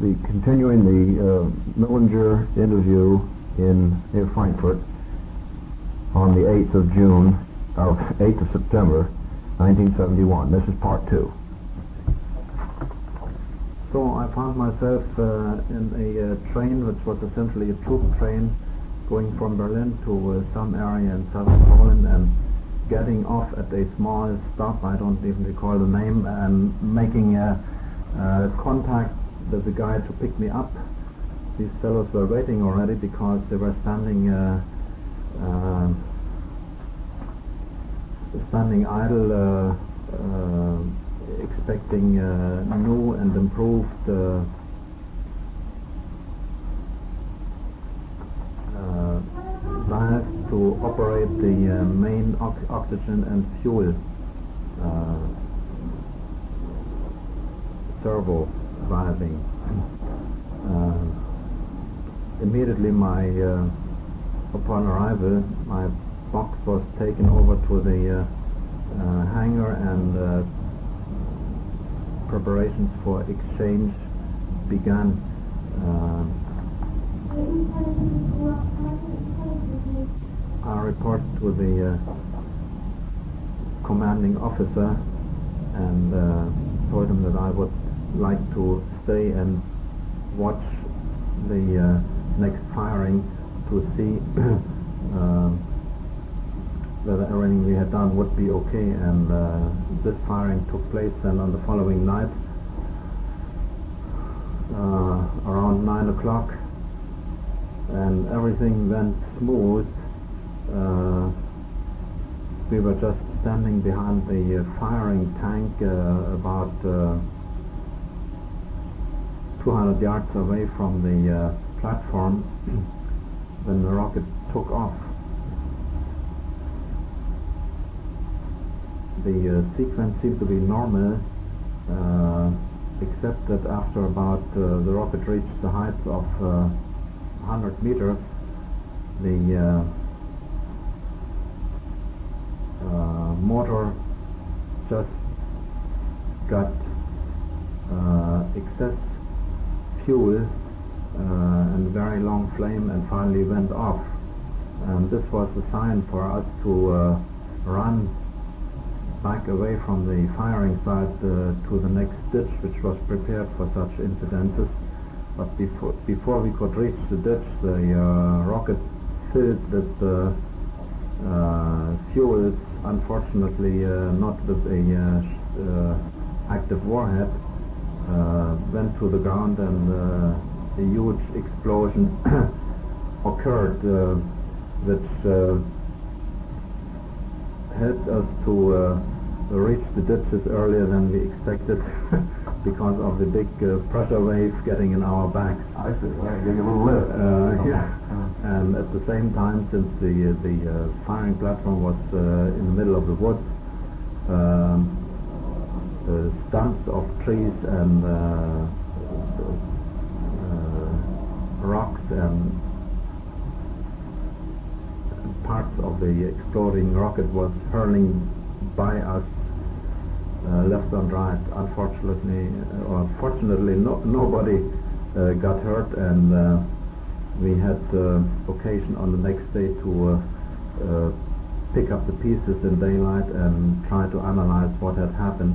continuing the Millinger interview near Frankfurt on the 8th of June, 8th of September, 1971. This is part 2. So I found myself in a train which was essentially a troop train going from Berlin to some area in southern Poland, and getting off at a small stop, I don't even recall the name, and making contact with the guy to pick me up. These fellows were waiting already because they were standing idle, expecting new and improved valves to operate the main oxygen and fuel servo valving. Immediately upon arrival, my box was taken over to the hangar, and preparations for exchange began. I reported to the commanding officer and told him that I would like to stay and watch the next firing to see whether everything we had done would be okay. And this firing took place then on the following night around 9 o'clock, and everything went smooth. We were just standing behind the firing tank about 200 yards away from the platform when the rocket took off. The sequence seemed to be normal, except that after about the rocket reached the height of 100 meters, the motor just got excess fuel and very long flame and finally went off. And this was a sign for us to run back away from the firing site to the next ditch, which was prepared for such incidences. But before we could reach the ditch, the rocket filled with fuels, unfortunately not with a active warhead, went to the ground, and a huge explosion occurred, which helped us to reach the ditches earlier than we expected because of the big pressure wave getting in our backs. I see. Well, give you a little lift. Yeah. And at the same time, since the firing platform was in the middle of the woods, stumps of trees and rocks and parts of the exploding rocket was hurling by us left and right. Unfortunately, or fortunately, nobody got hurt, and we had occasion on the next day to pick up the pieces in daylight and try to analyze what had happened.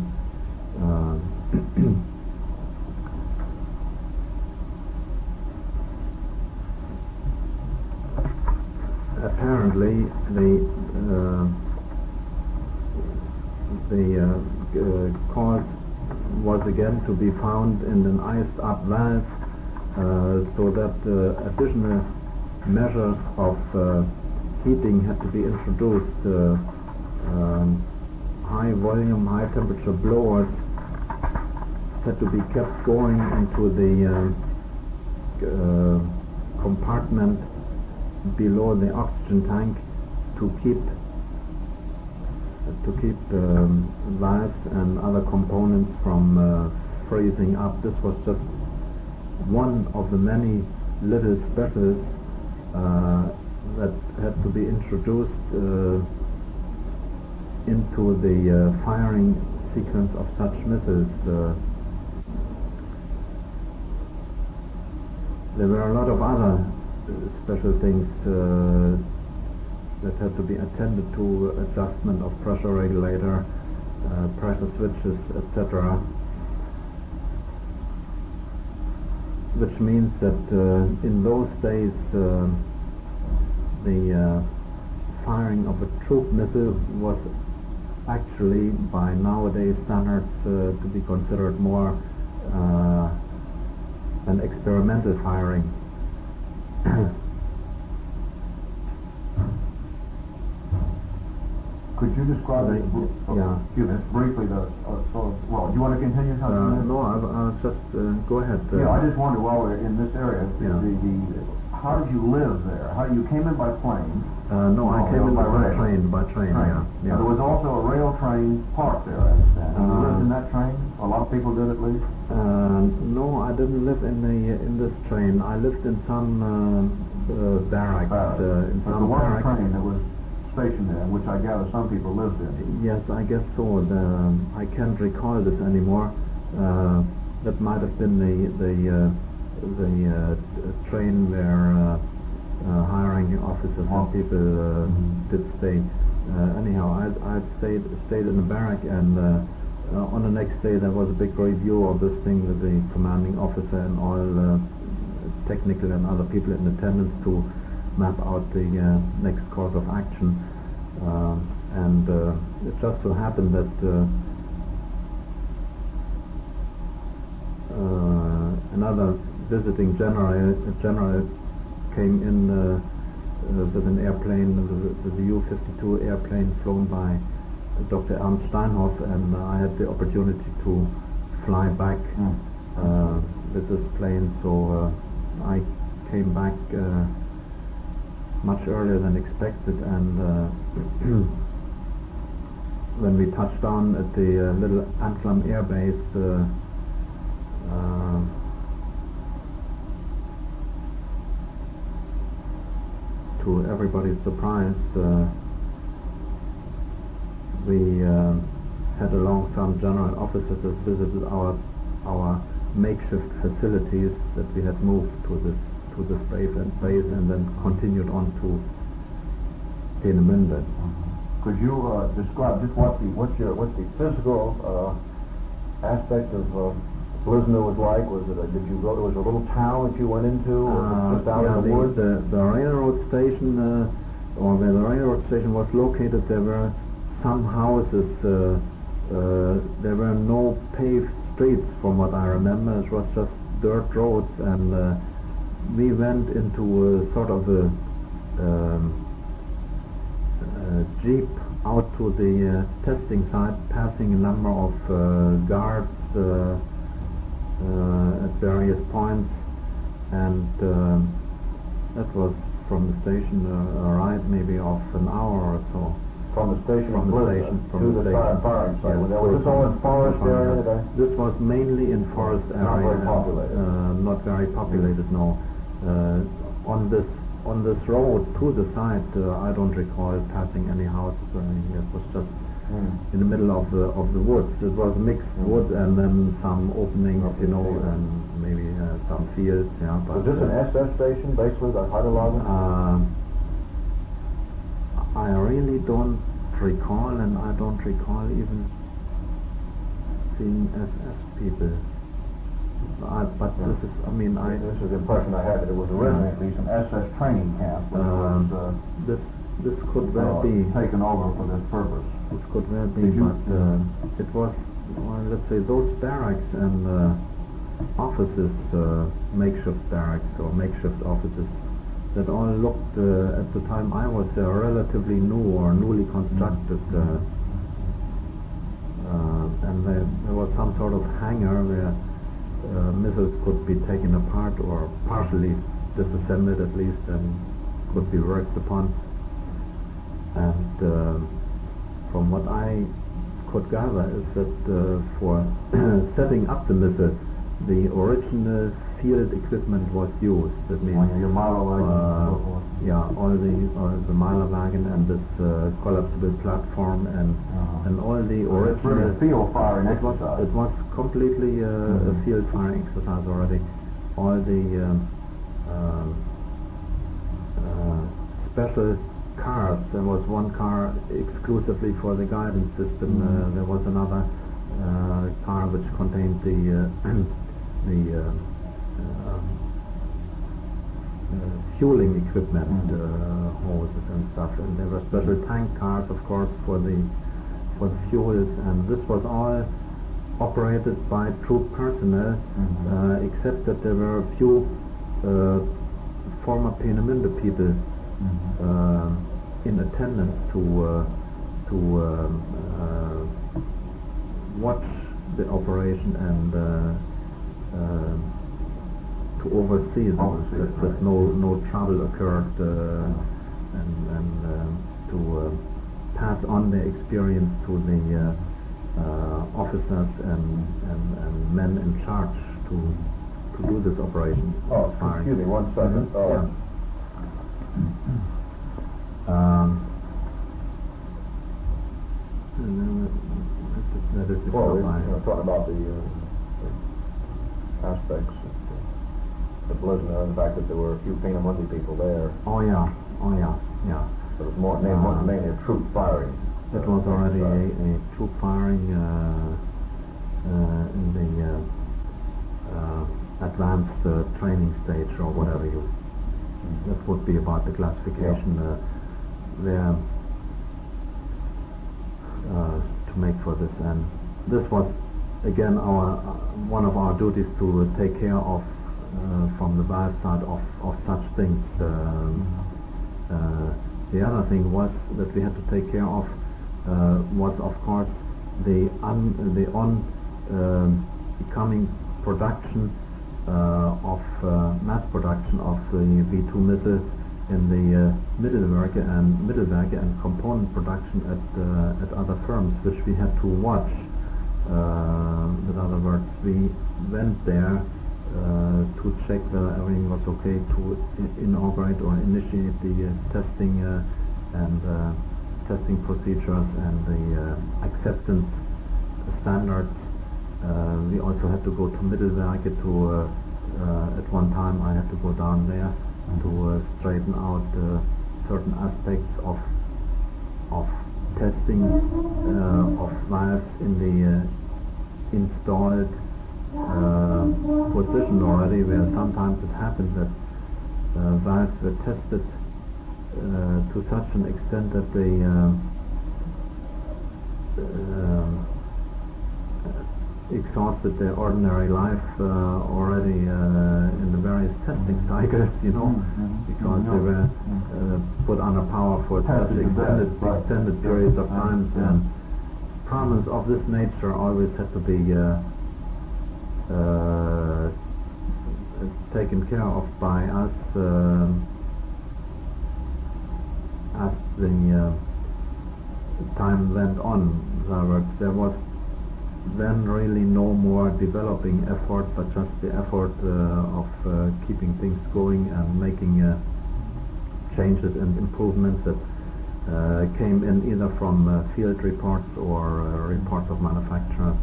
Apparently, the cause was again to be found in an iced-up valve, so that additional measures of heating had to be introduced. High volume, high temperature blowers had to be kept going into the compartment below the oxygen tank to keep valves and other components from freezing up. This was just one of the many little specials that had to be introduced into the firing sequence of such missiles. There were a lot of other special things that had to be attended to: adjustment of pressure regulator, pressure switches, etc. Which means that in those days the firing of a troop missile was actually, by nowadays standards, to be considered more an experimental firing. Could you describe briefly the well? Do you want to continue? No, I'll just go ahead. I just wonder, while we're in this area, how did you live there? How you came in by plane? No, I came in by train. Yeah. There was also a rail train parked there, I understand. You lived in that train? A lot of people did, at least. No, I didn't live in this train. I lived in some barracks. In but some there was barracks. a train that was stationed there, which I gather some people lived in. Yes, I guess so. I can't recall this anymore. That might have been the train where hiring officers and people did stay. Anyhow, I stayed in the barrack, and on the next day there was a big review of this thing with the commanding officer and all technical and other people in attendance to map out the next course of action. And it just so happened that another visiting general came in with an airplane, with the U-52 airplane flown by Dr. Ernst Steinhoff, and I had the opportunity to fly back with this plane, so I came back much earlier than expected, and when we touched down at the little Antlam Air Base, to everybody's surprise, we had along some general officers that visited our makeshift facilities that we had moved to this base and then continued on to Peenemünde. Could you describe just what the physical aspect of Blizna was like? Did you go? There was a little town that you went into, just out in the woods. The railroad station, or where the railroad station was located, there were some houses. There were no paved streets, from what I remember. It was just dirt roads, and we went into sort of a jeep out to the testing site, passing a number of guards at various points, and that was from the station a ride maybe of an hour or so. From the station to the firing site. Yes. Was this all in forest area? This was mainly in forest area. Not very populated. Not very populated, no. On this road to the site, I don't recall passing any houses or anything. It was just in the middle of the woods. It was mixed wood and then some openings, and maybe some fields. Yeah. But, was this an SS station, basically, like Heidelager? I really don't recall, and I don't recall even seeing SS people. But this is, this is the impression I had, that it was originally at least an SS training camp. This could well be taken over for this purpose. This could well be, but it was, let's say, those barracks and offices, makeshift barracks or makeshift offices, that all looked, at the time I was there, relatively new or newly constructed, and there was some sort of hangar where missiles could be taken apart or partially disassembled at least and could be worked upon. And from what I could gather is that for setting up the missile, the original field equipment was used. That means your Malerwagen and so forth. All the Malerwagen and this collapsible platform and all the original field firing exercise. It was completely a field firing exercise already. All the special cars. There was one car exclusively for the guidance system. There was another car which contained the fueling equipment, hoses and stuff. And there were special tank cars, of course, for the fuels. And this was all operated by troop personnel, except that there were a few former Peenemünde people in attendance to watch the operation and to oversee that no trouble occurred, and to pass on their experience to the officers and men in charge to do this operation. Oh, excuse me, 1 second. That is well, talking about the aspects of the blizzard and the fact that there were a few Peenemünde people there. Oh yeah. It was more mainly a troop firing. It was already a troop firing in the advanced training stage, or whatever that would be about the classification there to make for this. And this was again one of our duties to take care of from the bad side of such things. The other thing was that we had to take care of was, of course, the coming production of mass production of the V2 missile in the Mittelwerke and component production at other firms, which we had to watch. In other words, we went there to check whether everything was okay to inaugurate or initiate the testing and testing procedures and the acceptance standards. We also had to go to Mittelwerke to at one time I had to go down there to straighten out certain aspects of testing of valves in the installed position already, where sometimes it happened that valves were tested to such an extent that they exhausted their ordinary life already in the various testing cycles, because they were put under power for such extended periods of time. And problems of this nature always had to be taken care of by us as the time went on. There was then really no more developing effort, but just the effort of keeping things going and making changes and improvements that came in either from field reports or reports of manufacturers,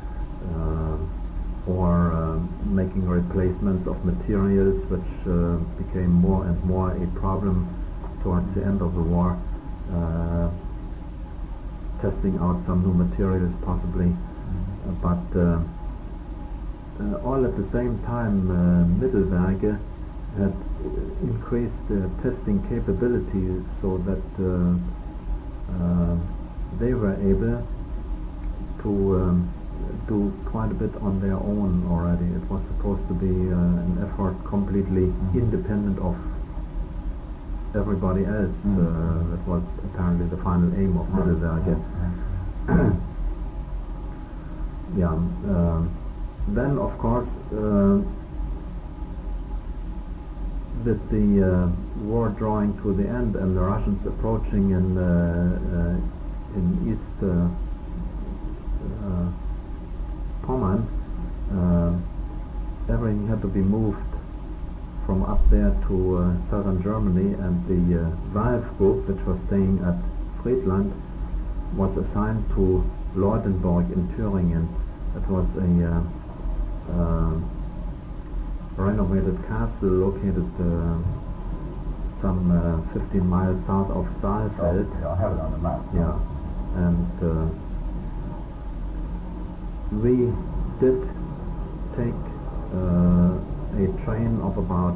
or making replacements of materials, which became more and more a problem towards the end of the war, testing out some new materials possibly. But all at the same time, Mittelwerke had increased their testing capabilities so that they were able to do quite a bit on their own already. It was supposed to be an effort completely independent of everybody else. That was apparently the final aim of Mittelwerke. Then, of course, with the war drawing to the end and the Russians approaching in East Pommern, everything had to be moved from up there to southern Germany, and the valve group, which was staying at Friedland, was assigned to Leutenburg in Thüringen. It was a renovated castle located some 15 miles south of Saalfeld. I have it on the map. Yeah, and we did take a train of about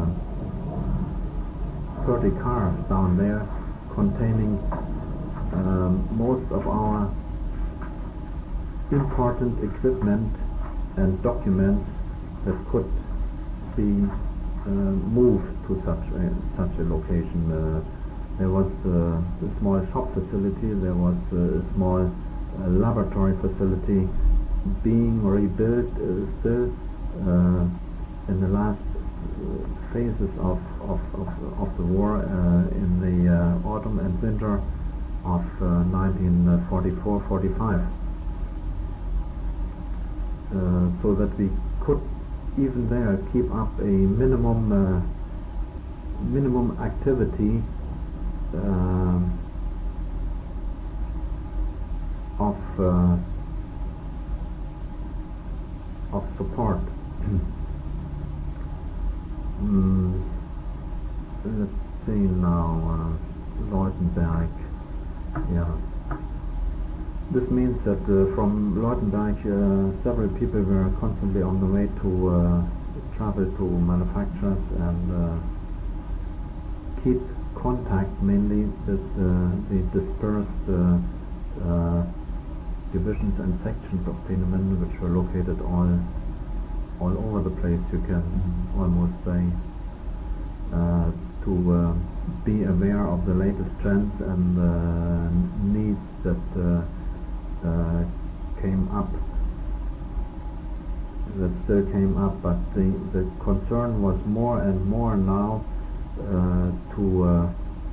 30 cars down there, containing most of our important equipment and documents that could be moved to such a location. There was a small shop facility, there was a small laboratory facility being rebuilt still in the last phases of the war in the autumn and winter of 1944-45, so that we could even there keep up a minimum activity of support. Let's see now, Leutenberg. Yeah. This means that from Leutenberg several people were constantly on the way to travel to manufacturers and keep contact mainly with the dispersed divisions and sections of Peenemünde, which were located all over the place, you can almost say, to be aware of the latest trends and needs that still came up, but the concern was more and more now to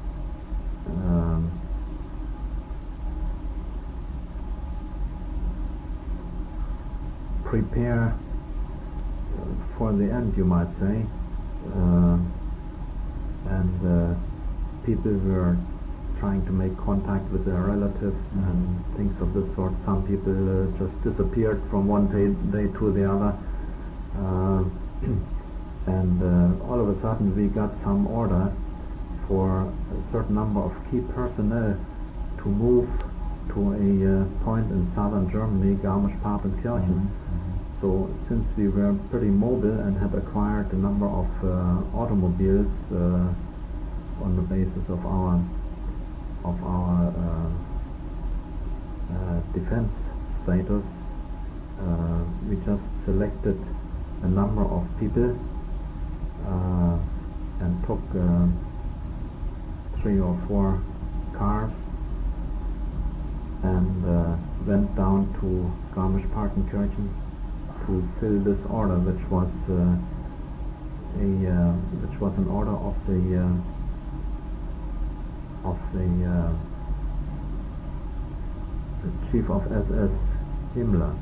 prepare for the end, you might say, and people were trying to make contact with their relatives and things of this sort. Some people just disappeared from one day to the other, and all of a sudden we got some order for a certain number of key personnel to move to a point in southern Germany, Garmisch-Partenkirchen. So since we were pretty mobile and had acquired a number of automobiles on the basis of our defense status, we just selected a number of people and took 3 or 4 cars and went down to Garmisch-Partenkirchen to fill this order, which was an order of the chief of SS Himmler.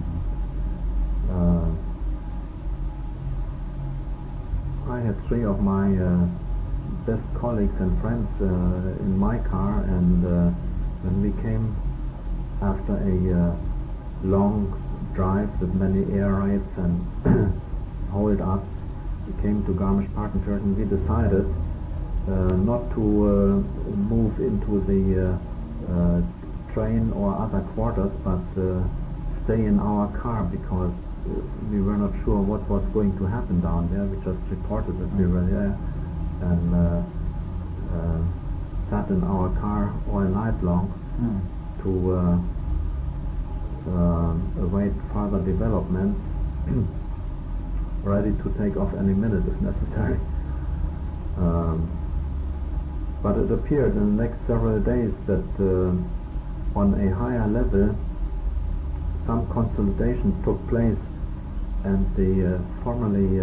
I had 3 of my best colleagues and friends in my car, and when we came after a long drive with many air raids and hold-ups, we came to Garmisch-Partenkirchen. We decided not to move into the train or other quarters, but stay in our car, because we were not sure what was going to happen down there. We just reported that we were there and sat in our car all night long to await further developments, ready to take off any minute if necessary. But it appeared in the next several days that on a higher level some consolidation took place, and the formerly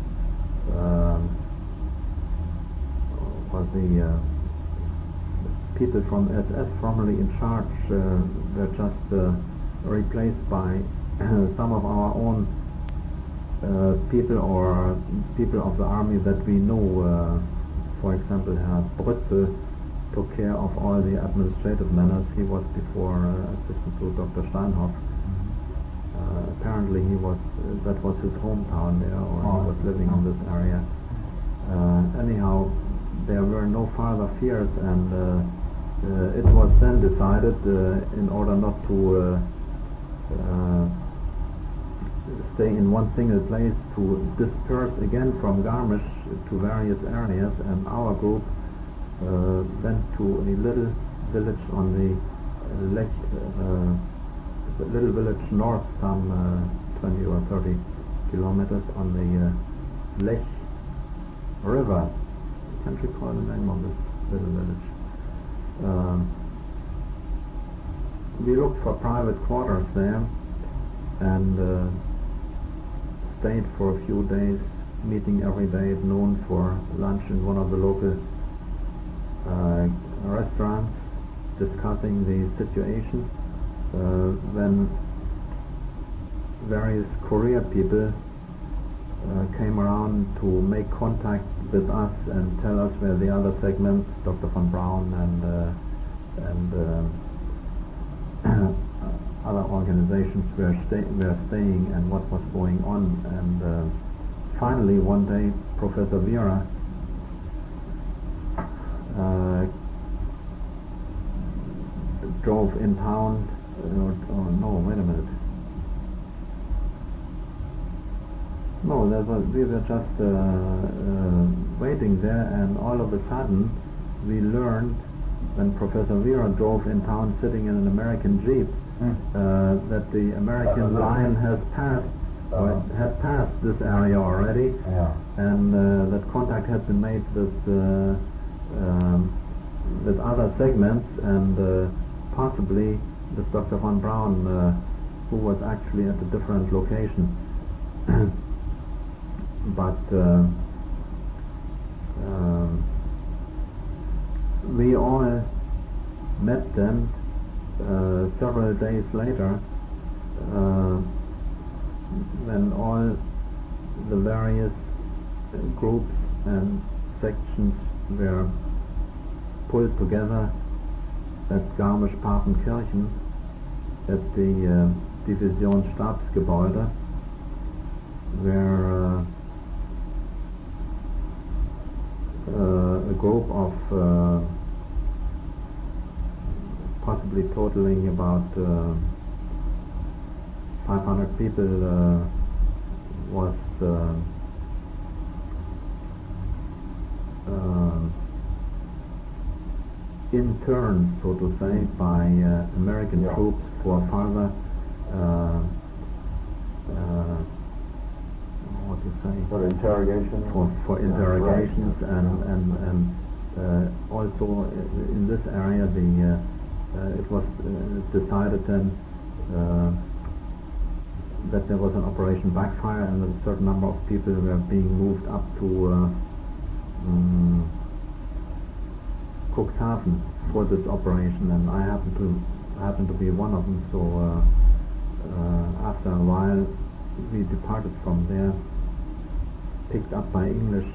people from SS formerly in charge were just replaced by some of our own people or people of the army that we know. For example, Herr Brützel took care of all the administrative matters. He was before assistant to Dr. Steinhoff. Apparently that was his hometown there, or he was living in this area. Anyhow, there were no further fears, and it was then decided, in order not to stay in one single place, to disperse again from Garmisch to various areas, and our group went to a little village on the Lech, little village north, some 20 or 30 kilometers on the Lech River. Can't recall the name of this little village. We looked for private quarters there, and stayed for a few days, meeting every day at noon for lunch in one of the local restaurants, discussing the situation. When various courier people came around to make contact with us and tell us where the other segments, Dr. von Braun and other organizations were staying and what was going on. And finally one day Professor Vera drove in town, we were just waiting there, and all of a sudden we learned, when Professor Vera drove in town sitting in an American Jeep, that the American line has passed, or had passed this area already, and that contact had been made with other segments, and possibly with Dr. von Braun, who was actually at a different location. But we all met then several days later, when all the various groups and sections were pulled together at Garmisch-Partenkirchen at the Divisionsstabsgebäude, where a group of possibly totaling about 500 people was interned, so to say, by American troops for further for interrogation, for interrogations, and also in this area it was decided then that there was an Operation Backfire, and a certain number of people were being moved up to Cuxhaven for this operation, and I happened to be one of them. So after a while we departed from there, picked up by English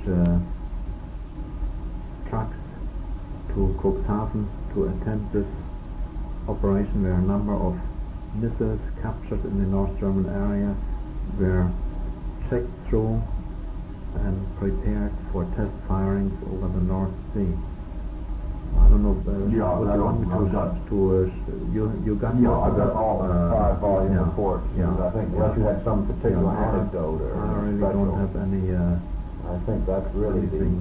trucks to Cuxhaven to attend this operation, where a number of missiles captured in the North German area were checked through and prepared for test firings over the North Sea. I don't know. You got I got all the 5-volume reports. I think unless you had some particular anecdote or I really don't have any. I think that's really anything.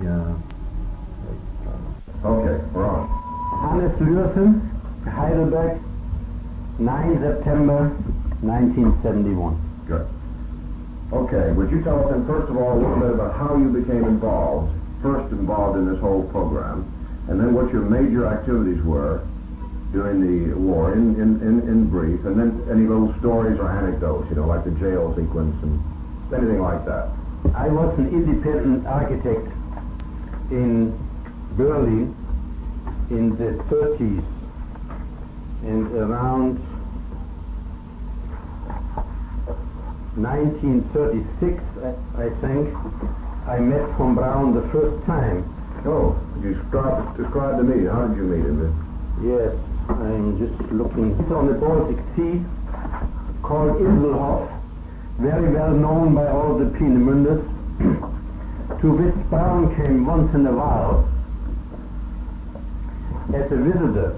Okay, Ron. Hannes Lürsen, Heidelberg, 9 September 1971. Good. Okay, would you tell us then, first of all, a little bit about how you became first involved in this whole program, and then what your major activities were during the war, in brief, and then any little stories or anecdotes, like the jail sequence and anything like that. I was an independent architect in Berlin in the 30s, and around 1936, I think, I met von Braun the first time. Oh, describe to me, how did you meet him? Yes, I'm just looking. It's on the Baltic Sea, called Inselhof, very well known by all the Peenemünders. to which Brown came once in a while as a visitor.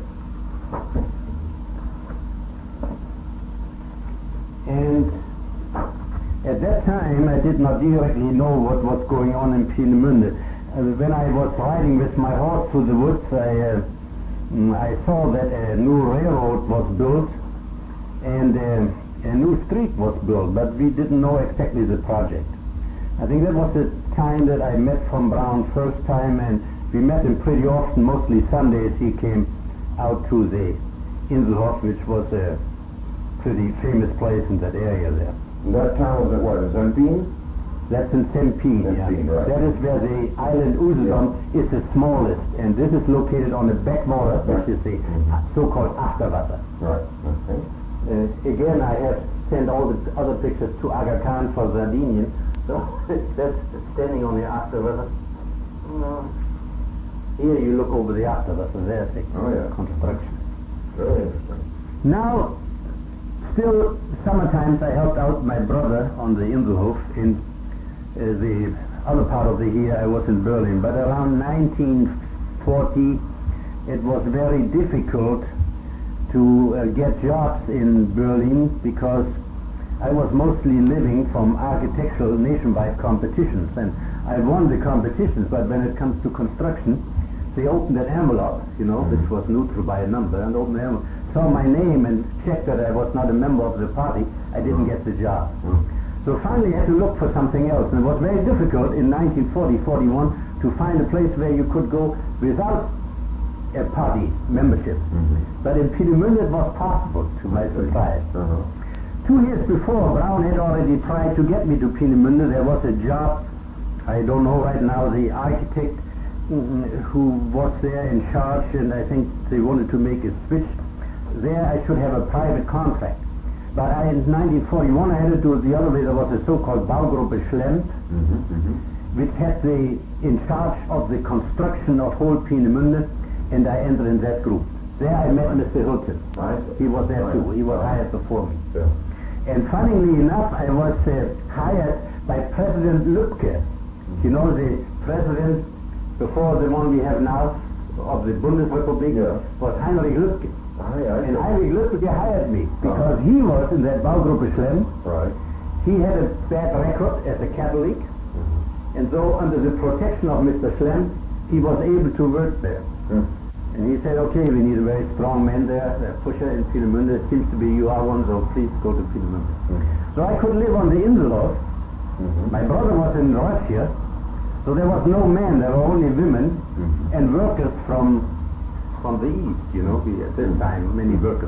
And at that time I did not directly know what was going on in Peenemünde. When I was riding with my horse through the woods, I saw that a new railroad was built and a new street was built, but we didn't know exactly the project. I think that was the time that I met von Braun first time, and we met him pretty often, mostly Sundays. He came out to the Inselhof, which was a pretty famous place in that area there. And that town was at what, in Zempien? That's in Zempien, yeah. Right. That is where the island Usedom is the smallest, and this is located on the backwater, which is the so-called Achterwasser. Right. Okay. Again, I have sent all the other pictures to Aga Khan for Sardinian. So that's standing on the Achterwasser. Here you look over the Achterwasser, there's the construction. Very interesting. Now, still, summertimes I helped out my brother on the Inselhof. In the other part of the year I was in Berlin, but around 1940 it was very difficult to get jobs in Berlin because I was mostly living from architectural nationwide competitions, and I won the competitions, but when it comes to construction, they opened an envelope, which was neutral by a number, and opened the envelope, saw my name and checked that I was not a member of the party. I didn't get the job. So finally I had to look for something else, and it was very difficult in 1940-41 to find a place where you could go without a party membership. But in Peenemünde it was possible, to my surprise. 2 years before, Brown had already tried to get me to Peenemünde. There was a job, I don't know right now, the architect who was there in charge, and I think they wanted to make a switch. There I should have a private contract. But in 1941 I had to do it the other way. There was a so-called Baugruppe Schlemmt, which had in charge of the construction of whole Peenemünde, and I entered in that group. There I met Mr. Hilton. He was there too. He was hired before me. And funnily enough, I was hired by President Lübke. The president before the one we have now of the Bundesrepublik was Heinrich Lübke. And Heinrich Lübke hired me because he was in that Baugruppe Schlemmt. He had a bad record as a Catholic, and so under the protection of Mr. Schlemmt, he was able to work there. And he said, okay, we need a very strong man there, a pusher in Peenemünde. It seems to be you are one, so please go to Peenemünde. So I could live on the Inselhof. My brother was in Russia, so there was no man, there were only women and workers from the east, at this time, many workers.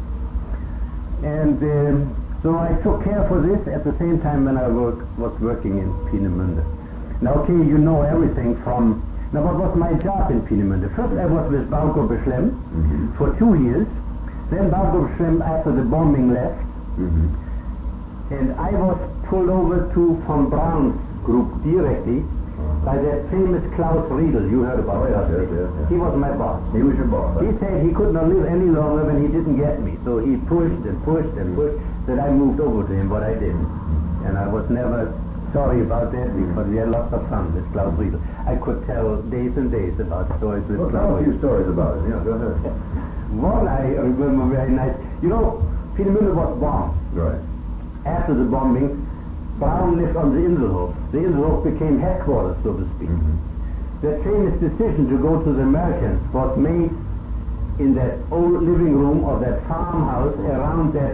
And so I took care for this at the same time when I was working in Peenemünde. Now, okay, you know everything from... Now, what was my job in Peenemünde? First, I was with Baugruppe Schlemmt for 2 years. Then Baugruppe Schlemmt, after the bombing, left. And I was pulled over to von Braun's group directly by that famous Klaus Riedel. You heard about Klaus Riedel. He was my boss. He was your boss. He said he could not live any longer when he didn't get me. So he pushed and pushed and pushed that I moved over to him, but I didn't. And I was never sorry about that because we had lots of fun with Klaus Riedel. I could tell days and days about stories with Klaus Riedel. Tell a few stories about it. Go ahead. One I remember very nice. Peenemünde was bombed. Right. After the bombing, Brown lived on the Inselhof. The Inselhof became headquarters, so to speak. That famous decision to go to the Americans was made in that old living room of that farmhouse around that,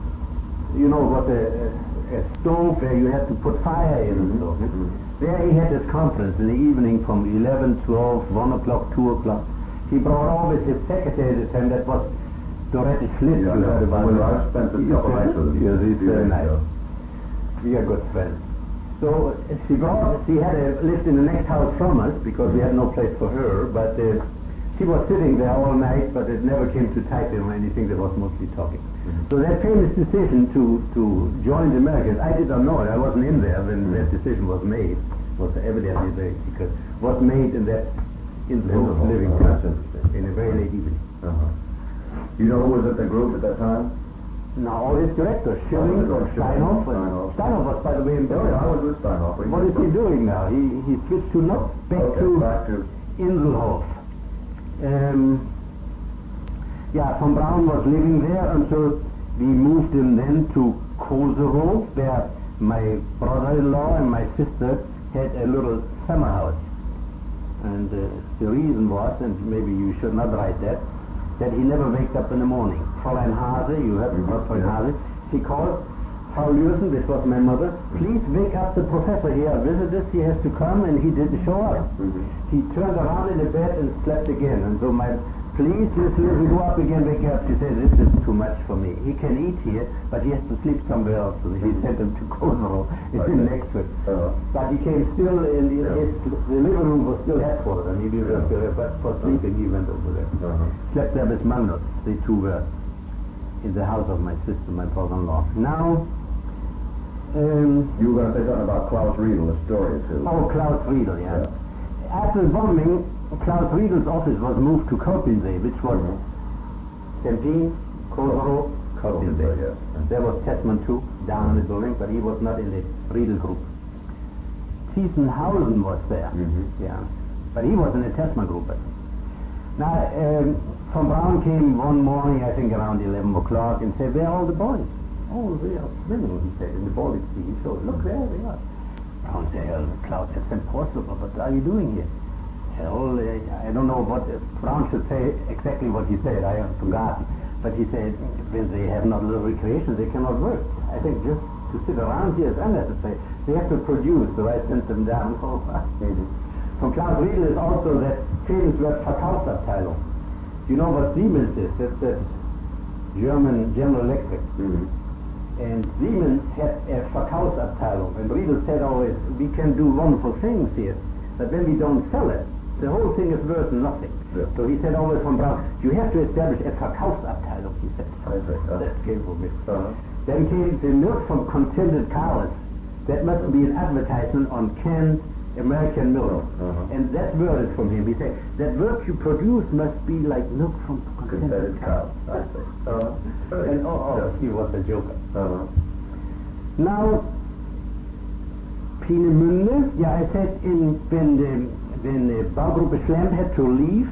a stove where you had to put fire in and so. There he had his conference in the evening from 11, 12, 1 o'clock, 2 o'clock. He brought always his secretary at the time, that was Dorothy Schlitt, you heard about I spent a couple nights with him. Yes, he's very nice. We are good friends. So she had lived in the next house from us because we had no place for her, but she was sitting there all night, but it never came to typing or anything. There was mostly talking. So that famous decision to join the Americans, I did not know it. I wasn't in there when that decision was made. It was evidently very secret. Was made in that living room in a very late evening. You know who was at the group at that time? Now all his directors, Schilling, Steinhoff. Steinhoff was, by the way, in Berlin. I was with Steinhoff. What is he doing now? He switched to not back to Inselhof. Von Braun was living there until we moved him then to Koserow, where my brother-in-law and my sister had a little summer house. And the reason was, and maybe you should not write that he never waked up in the morning. Fräulein Hase, you heard about Fräulein Hase, she called Frau Lürsen, this was my mother, please wake up the professor here, visitors, he has to come, and he didn't show up. He turned around in the bed and slept again, and so please, we go up again, wake up. She said, this is too much for me. He can eat here, but he has to sleep somewhere else. So he sent him to Koserow. It's in next to it. But he came still in the living room was still headquarters, and he was still there, but for sleeping he went over there. Slept there with Magnus. They two were in the house of my sister, my brother-in-law. Now, you were going to say something about Klaus Riedel, the story too. Oh, Klaus Riedel, yeah. After the bombing, Klaus Riedel's office was moved to Kopensee, which was Stempin, Koserow, Kopensee. Yes. There was Tessmann too, down in the building, but he was not in the Riedel group. Thiesenhausen was there, but he was in the Tessmann group. Now, Von Braun came one morning, I think around 11 o'clock, and said, where are all the boys? Oh, they are swimming, he said, in the Baltic Sea. He showed, look there they are. Braun said, Klaus, that's impossible, what are you doing here? Hell, I don't know what Braun should say exactly what he said. I have forgotten. But he said, when they have not a little recreation, they cannot work. I think just to sit around here is unnecessary. They have to produce, so I sent them down. From Klaus Riedel is also that famous word Verkaufsabteilung. You know what Siemens is? That's German General Electric. And Siemens had a Verkaufsabteilung. And Riedel said always, we can do wonderful things here, but when we don't sell it, the whole thing is worth nothing. So he said always from Braun, you have to establish a Verkaufsabteilung, he said. That came from me. Then came the milk from Contented Cows. That must be an advertisement on canned American milk. And that word is from him. He said, that work you produce must be like milk from Contented Cows. And he was a joker. Now, Peenemünde, I said when the Baugruppe Schlemp had to leave,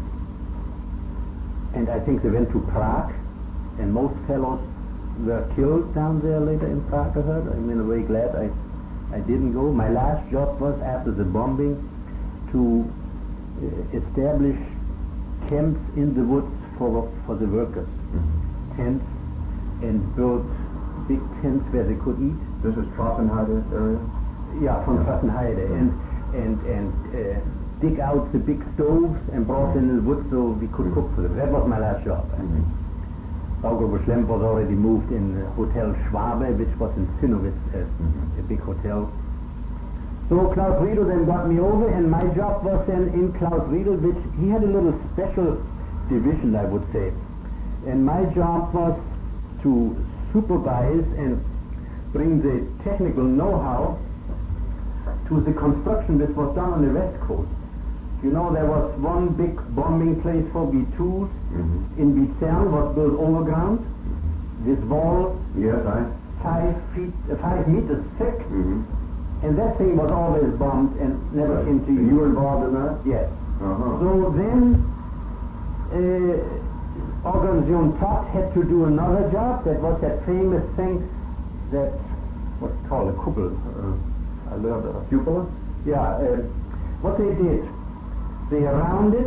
and I think they went to Prague, and most fellows were killed down there later in Prague, I heard. I'm in a way glad I didn't go. My last job was, after the bombing, to establish camps in the woods for the workers. Tents, and build big tents where they could eat. This is Trossenheide area? Yeah, from Trossenheide. And dig out the big stoves and brought in the wood so we could cook for them. That was my last job. Baugruppe Schlemp was already moved in Hotel Schwabe, which was in Zinnowitz, a big hotel. So Klaus Riedel then got me over, and my job was then in Klaus Riedel, which he had a little special division, I would say. And my job was to supervise and bring the technical know-how to the construction that was done on the West Coast. You know, there was one big bombing place for B-2s in Luzern, was built overground. This wall, 5 meters thick, and that thing was always bombed and never came to use. You were involved in that? Yes. So then, Organisation Todt had to do another job. That was that famous thing that, what's called a kuppel. I learned a cupola? Yeah. What they did, they rounded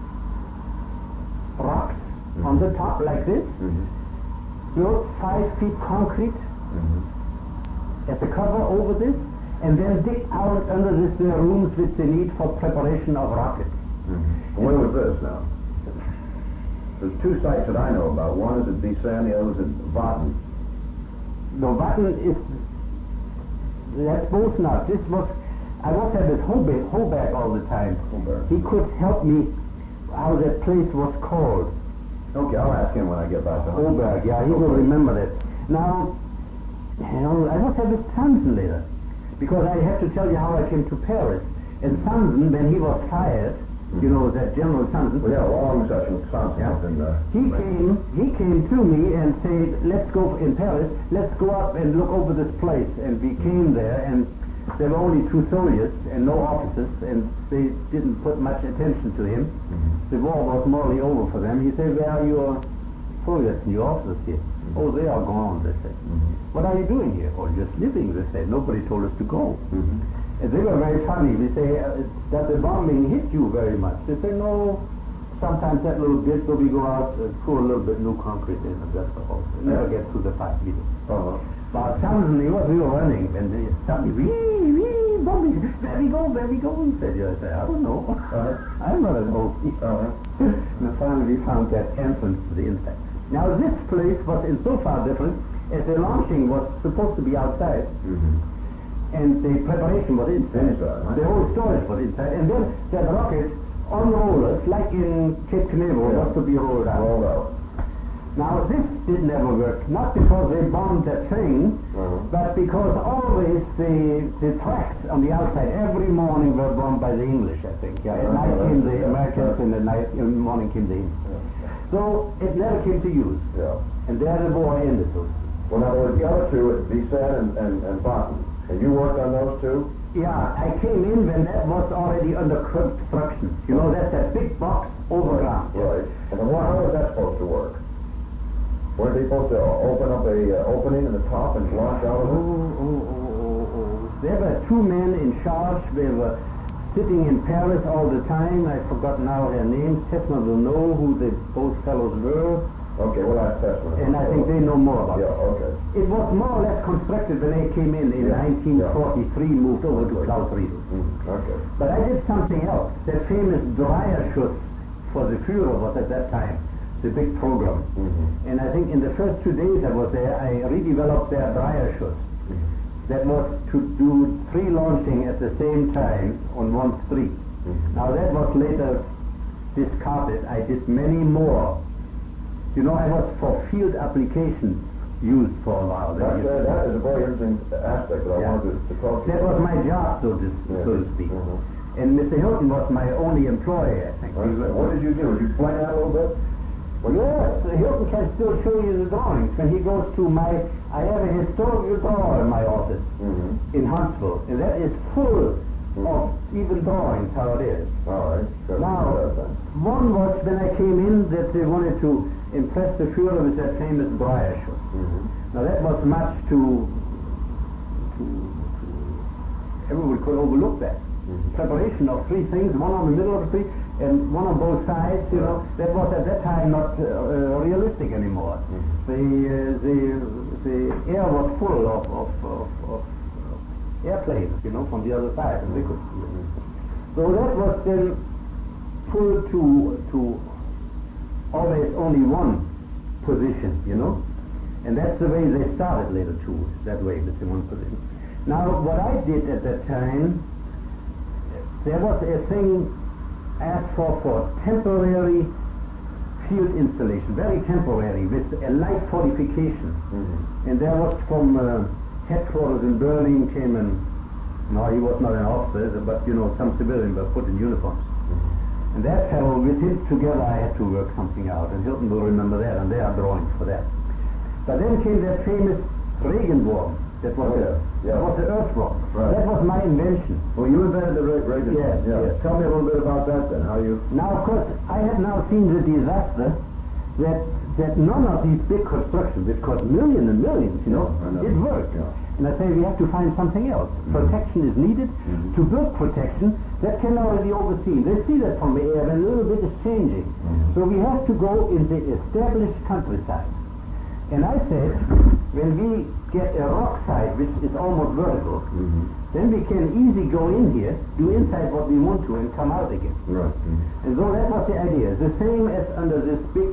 rocks on the top like this, built 5 feet concrete as a cover over this, and then dig out under this the rooms which they need for preparation of rockets. Where was this now? There's 2 sites that I know about. One is at Vicen, the other is at Watten. No, Watten is, that's both not. This was, I was at this Hoberg all the time. He could help me how that place was called. Okay, I'll ask him when I get back to Hoberg, yeah, he will remember that. Now, I was at this Sanson later, because I have to tell you how I came to Paris. And Sanson, when he was fired, You know, that General Sanson. Well, yeah, long session with Sanson. Yeah. He came to me and said, let's go in Paris, let's go up and look over this place. And we came there, and there were only 2 soldiers and no officers, and they didn't put much attention to him. The war was morally over for them. He said, where are your soldiers and your officers here? Oh, they are gone, they said. What are you doing here? Oh, just living, they said. Nobody told us to go. And they were very funny. We say, does the bombing hit you very much? They say, no, sometimes that little bit, so we go out, pour a little bit new concrete in, and that's all. Never get to the fight either. But suddenly, we were running, and they suddenly, bombing, where we go? He said, I said, I don't know. I'm not an OP. And finally we found that entrance to the inside. Now this place was in so far different, as the launching was supposed to be outside, and the preparation was inside. The whole storage was inside, and then that rocket on rollers, like in Cape Canaveral, was to be rolled out. Now this did never work, not because they bombed that thing, but because always the tracks on the outside every morning were bombed by the English, I think. At night came the Americans, and in the morning came the English. So it never came to use. And there the war ended. Well, now there was the other two, Vicente and Barton. And you worked on those two? Yeah, I came in when that was already under construction. You know, that's that big box overground. Right. And how was that supposed to work? Weren't they supposed to open up a opening in the top and launch out of it? There were 2 men in charge. They were sitting in Paris all the time. I forgot now their names. Tessman will know who both fellows were. Okay, well that's Tessman. And I think they know more about it. Okay. It was more or less constructed when they came in 1943, moved over to Klaus Riedel. Okay. But I did something else. That famous Dreierschuss for the Führer was at that time the big program. And I think in the first 2 days I was there, I redeveloped their Dreierschuss. That was to do 3 launching at the same time on one street. Now that was later discarded. I did many more. You know, I was for field applications used for a while. That is a very interesting aspect that I wanted to talk to you about. That was my job, so to speak. And Mr. Hilton was my only employee, I think. What did you do? Did you explain that a little bit? Well, yes, Hilton can still show you the drawings. When he goes to I have a historical drawer in my office in Huntsville, and that is full of even drawings, how it is. All right. Now, one was when I came in that they wanted to impress the Führer with that famous Dreierschuss. Now that was much to everyone could overlook that. Preparation of 3 things, one on the middle of the street and one on both sides, you know, that was at that time not realistic anymore. The air was full of airplanes, you know, from the other side, and they could see it. So that was then full to always only one position, you know, and that's the way they started later too, that way, with the one position. Now, what I did at that time, there was a thing asked for temporary field installation, very temporary, with a light fortification. And there was from headquarters in Berlin came he was not an officer, but you know, some civilians were put in uniforms. And that fellow, with him together, I had to work something out, and Hilton will remember that, and there are drawings for that. But then came that famous Regenwurm. That was that was the earthworm. Right. That was my invention. Well, you invented the Regenwurm. Yes. Tell me a little bit about that then. How you? Now, of course, I have now seen the disaster that none of these big constructions, which cost millions and millions, you know, it worked. And I say we have to find something else. Protection is needed. To build protection, that can already be overseen. They see that from the air, and a little bit is changing. So we have to go in the established countryside. And I said, when we get a rock side which is almost vertical, then we can easily go in here, do inside what we want to, and come out again. Right. And so that was the idea. The same as under this big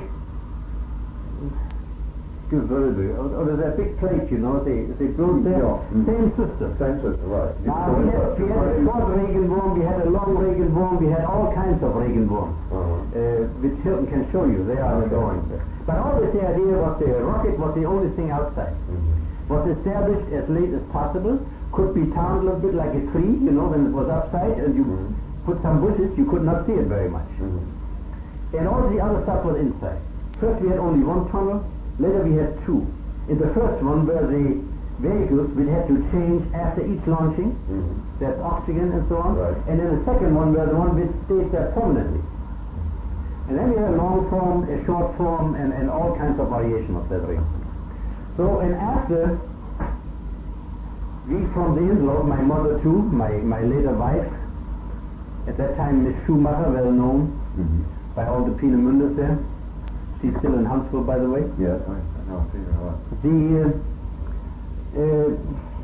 under that big plate, you know, they built there. Same system. Same system, right. Now we had a short Regenwurm, we had a long Regenwurm, we had all kinds of Regenwurms, which Hilton can show you. They are the drawings. But always the idea was the rocket was the only thing outside. Was established as late as possible, could be turned a little bit like a tree, you know, when it was upside, and you put some bushes, you could not see it very much. And all the other stuff was inside. First we had only one tunnel, later we had two. In the first one were the vehicles we had to change after each launching, that's oxygen and so on, Right. and then the second one were the one which stayed there permanently. And then we had a long form, a short form, and all kinds of variation of that ring. So, and after we from the Inselhof, my mother too, my later wife, at that time Miss Schumacher, well known by all the Peenemünders there. She's still in Huntsville, by the way. Yes, I know. I figured out. The